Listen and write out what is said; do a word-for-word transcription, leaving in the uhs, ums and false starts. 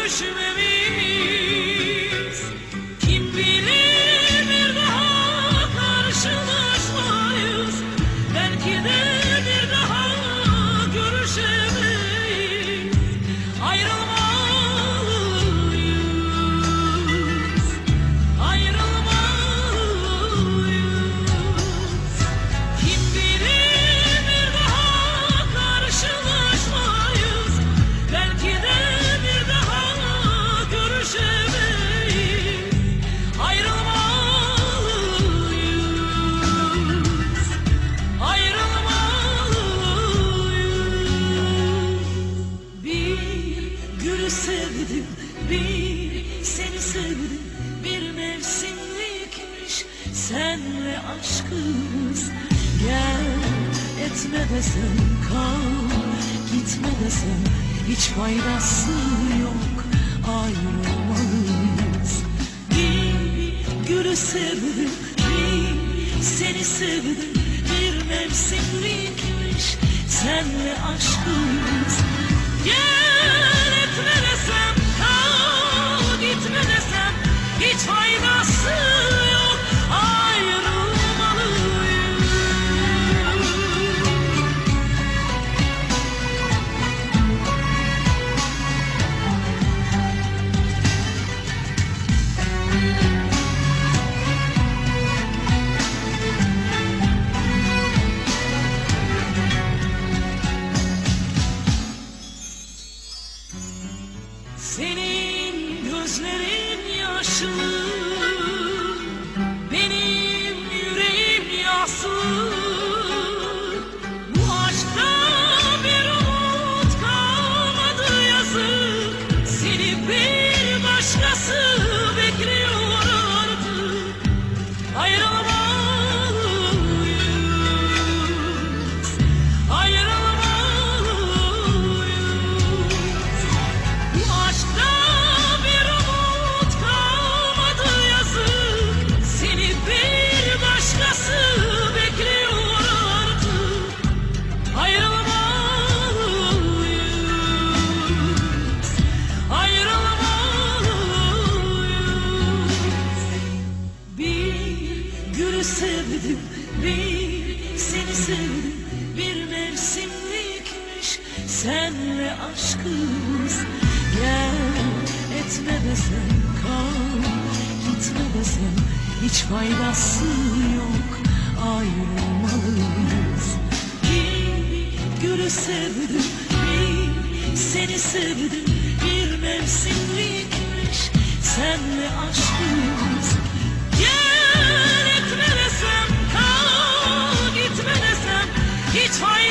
görüşmemiş. Kim bilir bir daha karşılaşmayız. Belki de bir daha görüşemeyiz. Ayrılmalıyız, ayrılmalıyız. Kim bilir bir daha karşılaşmayız. Belki de bir daha görüşemeyiz. Ayrılmalıyız, ayrılmalıyız. Bir gülü sevdim, bir seni sevdim. Bir mevsimlikmiş senle aşkımız. Gel etme desem kal, gitme desem hiç faydası yok. Ayrılmalıyız. Bir gülü sevdim, bir seni sevdim. Bir mevsimlikmiş senle aşkımız. Gel etme desem kal, gitme desem hiç faydası yok. Ayrılmalıyız. Senin gözlerin yaşlı, benim yüreğim yaslı. Bu aşkta bir umut kalmadı yazık. Seni bir başkası bekliyor artık. Ayrılmalıyız, ayrılmalıyız. Bu aşkta bir umut kalmadı yazık. Seni bir başkası bekliyor artık. Ayrılmalıyız, ayrılmalıyız. Bir gülü sevdim, bir seni sevdim. Bir mevsimlikmiş senle aşkımız. Gel etme desem kal, gitme desem hiç faydası yok. Ayrılmalıyız. Bir gülü sevdim, bir seni sevdim. Bir mevsimlikmiş senle aşkımız. Gel etme desem kal, gitme desem hiç faydası